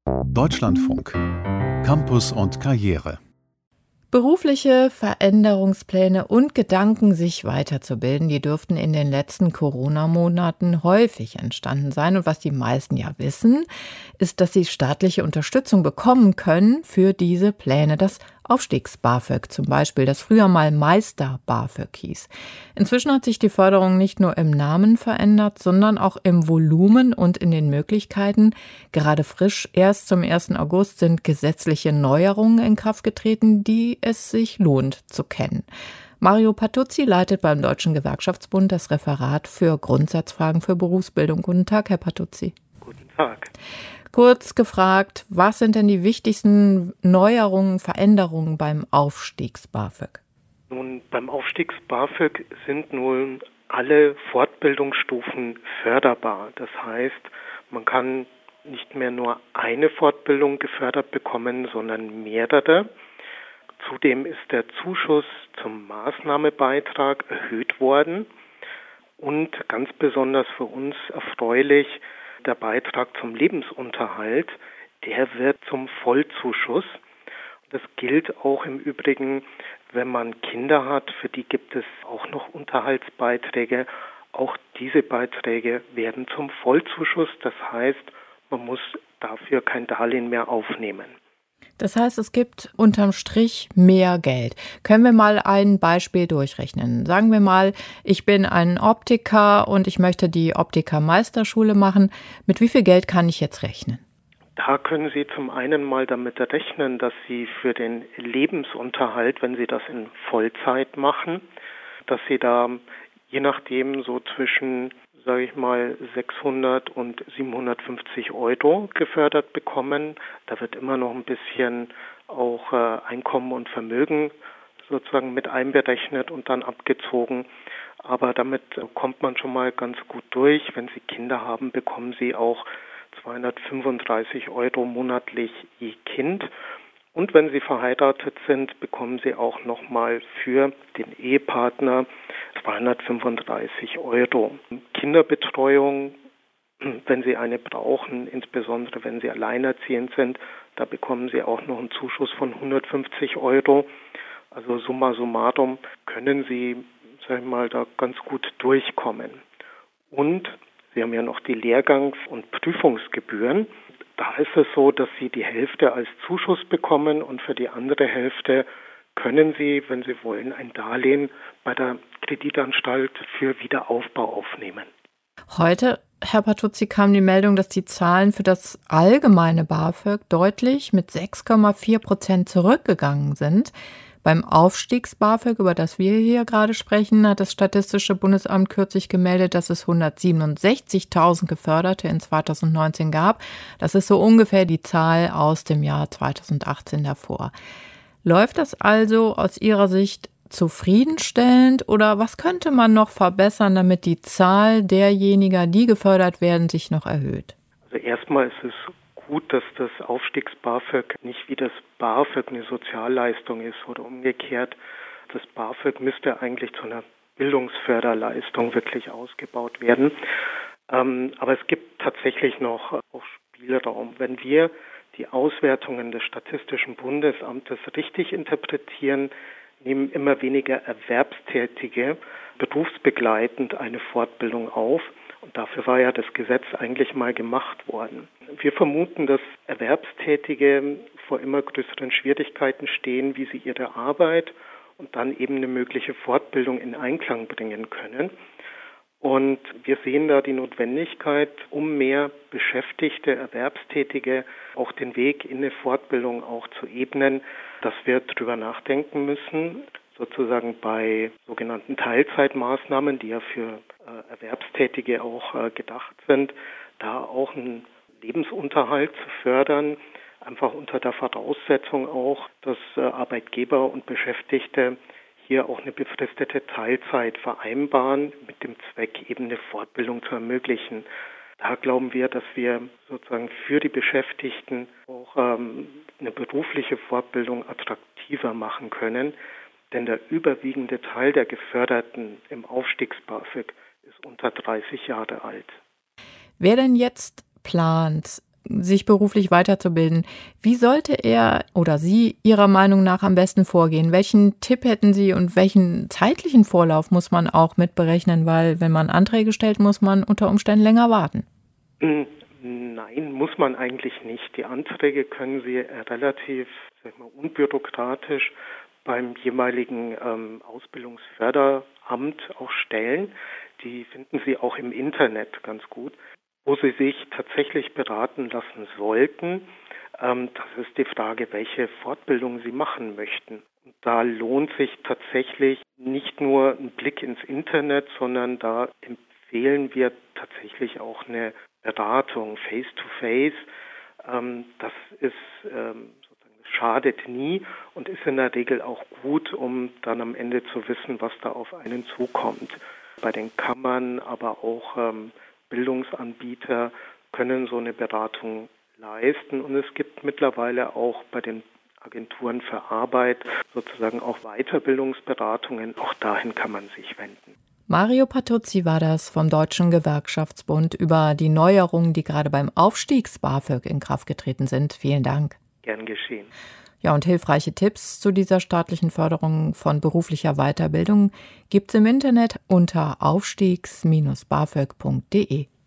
Deutschlandfunk. Campus und Karriere. Berufliche Veränderungspläne und Gedanken, sich weiterzubilden, die dürften in den letzten Corona-Monaten häufig entstanden sein. Und was die meisten ja wissen, ist, dass sie staatliche Unterstützung bekommen können für diese Pläne. Das Aufstiegs-BAföG zum Beispiel, das früher mal Meister-BAföG hieß. Inzwischen hat sich die Förderung nicht nur im Namen verändert, sondern auch im Volumen und in den Möglichkeiten. Gerade frisch, erst zum 1. August sind gesetzliche Neuerungen in Kraft getreten, die es sich lohnt zu kennen. Mario Patuzzi leitet beim Deutschen Gewerkschaftsbund das Referat für Grundsatzfragen für Berufsbildung. Guten Tag, Herr Patuzzi. Guten Tag. Kurz gefragt, was sind denn die wichtigsten Neuerungen, Veränderungen beim Aufstiegs-BAföG? Nun, beim Aufstiegs-BAföG sind nun alle Fortbildungsstufen förderbar. Das heißt, man kann nicht mehr nur eine Fortbildung gefördert bekommen, sondern mehrere. Zudem ist der Zuschuss zum Maßnahmebeitrag erhöht worden und ganz besonders für uns erfreulich, der Beitrag zum Lebensunterhalt, der wird zum Vollzuschuss. Das gilt auch im Übrigen, wenn man Kinder hat, für die gibt es auch noch Unterhaltsbeiträge. Auch diese Beiträge werden zum Vollzuschuss. Das heißt, man muss dafür kein Darlehen mehr aufnehmen. Das heißt, es gibt unterm Strich mehr Geld. Können wir mal ein Beispiel durchrechnen? Sagen wir mal, ich bin ein Optiker und ich möchte die Optiker-Meisterschule machen. Mit wie viel Geld kann ich jetzt rechnen? Da können Sie zum einen mal damit rechnen, dass Sie für den Lebensunterhalt, wenn Sie das in Vollzeit machen, dass Sie da je nachdem so zwischen, sage ich mal, 600 und 750 Euro gefördert bekommen. Da wird immer noch ein bisschen auch Einkommen und Vermögen sozusagen mit einberechnet und dann abgezogen. Aber damit kommt man schon mal ganz gut durch. Wenn Sie Kinder haben, bekommen Sie auch 235 Euro monatlich je Kind. Und wenn Sie verheiratet sind, bekommen Sie auch nochmal für den Ehepartner 235 Euro. Kinderbetreuung, wenn Sie eine brauchen, insbesondere wenn Sie alleinerziehend sind, da bekommen Sie auch noch einen Zuschuss von 150 Euro. Also summa summarum können Sie, sag ich mal, da ganz gut durchkommen. Und Sie haben ja noch die Lehrgangs- und Prüfungsgebühren. Da ist es so, dass Sie die Hälfte als Zuschuss bekommen und für die andere Hälfte können Sie, wenn Sie wollen, ein Darlehen bei der Kreditanstalt für Wiederaufbau aufnehmen. Heute, Herr Patuzzi, kam die Meldung, dass die Zahlen für das allgemeine BAföG deutlich mit 6,4% zurückgegangen sind. Beim Aufstiegs-BAföG, über das wir hier gerade sprechen, hat das Statistische Bundesamt kürzlich gemeldet, dass es 167.000 Geförderte in 2019 gab. Das ist so ungefähr die Zahl aus dem Jahr 2018 davor. Läuft das also aus Ihrer Sicht zufriedenstellend oder was könnte man noch verbessern, damit die Zahl derjenigen, die gefördert werden, sich noch erhöht? Also erstmal ist es gut, dass das Aufstiegs-BAföG nicht wie das BAföG eine Sozialleistung ist oder umgekehrt. Das BAföG müsste eigentlich zu einer Bildungsförderleistung wirklich ausgebaut werden. Aber es gibt tatsächlich noch auch Spielraum. Wenn wir die Auswertungen des Statistischen Bundesamtes richtig interpretieren, nehmen immer weniger Erwerbstätige berufsbegleitend eine Fortbildung auf. Und dafür war ja das Gesetz eigentlich mal gemacht worden. Wir vermuten, dass Erwerbstätige vor immer größeren Schwierigkeiten stehen, wie sie ihre Arbeit und dann eben eine mögliche Fortbildung in Einklang bringen können. Und wir sehen da die Notwendigkeit, um mehr beschäftigte Erwerbstätige auch den Weg in eine Fortbildung auch zu ebnen, dass wir drüber nachdenken müssen, sozusagen bei sogenannten Teilzeitmaßnahmen, die ja für Erwerbstätige auch gedacht sind, da auch einen Lebensunterhalt zu fördern, einfach unter der Voraussetzung auch, dass Arbeitgeber und Beschäftigte hier auch eine befristete Teilzeit vereinbaren, mit dem Zweck, eben eine Fortbildung zu ermöglichen. Da glauben wir, dass wir sozusagen für die Beschäftigten auch eine berufliche Fortbildung attraktiver machen können, denn der überwiegende Teil der Geförderten im Aufstiegs-BAföG ist unter 30 Jahre alt. Wer denn jetzt plant, sich beruflich weiterzubilden. Wie sollte er oder sie Ihrer Meinung nach am besten vorgehen? Welchen Tipp hätten Sie und welchen zeitlichen Vorlauf muss man auch mitberechnen? Weil wenn man Anträge stellt, muss man unter Umständen länger warten. Nein, muss man eigentlich nicht. Die Anträge können Sie relativ unbürokratisch beim jeweiligen Ausbildungsförderamt auch stellen. Die finden Sie auch im Internet ganz gut. Wo Sie sich tatsächlich beraten lassen sollten, das ist die Frage, welche Fortbildung Sie machen möchten. Und da lohnt sich tatsächlich nicht nur ein Blick ins Internet, sondern da empfehlen wir tatsächlich auch eine Beratung face-to-face. Das ist schadet nie und ist in der Regel auch gut, um dann am Ende zu wissen, was da auf einen zukommt. Bei den Kammern, aber auch Bildungsanbieter können so eine Beratung leisten und es gibt mittlerweile auch bei den Agenturen für Arbeit sozusagen auch Weiterbildungsberatungen. Auch dahin kann man sich wenden. Mario Patuzzi war das vom Deutschen Gewerkschaftsbund über die Neuerungen, die gerade beim Aufstiegs-BAföG in Kraft getreten sind. Vielen Dank. Gern geschehen. Ja, und hilfreiche Tipps zu dieser staatlichen Förderung von beruflicher Weiterbildung gibt's im Internet unter aufstiegs-bafög.de.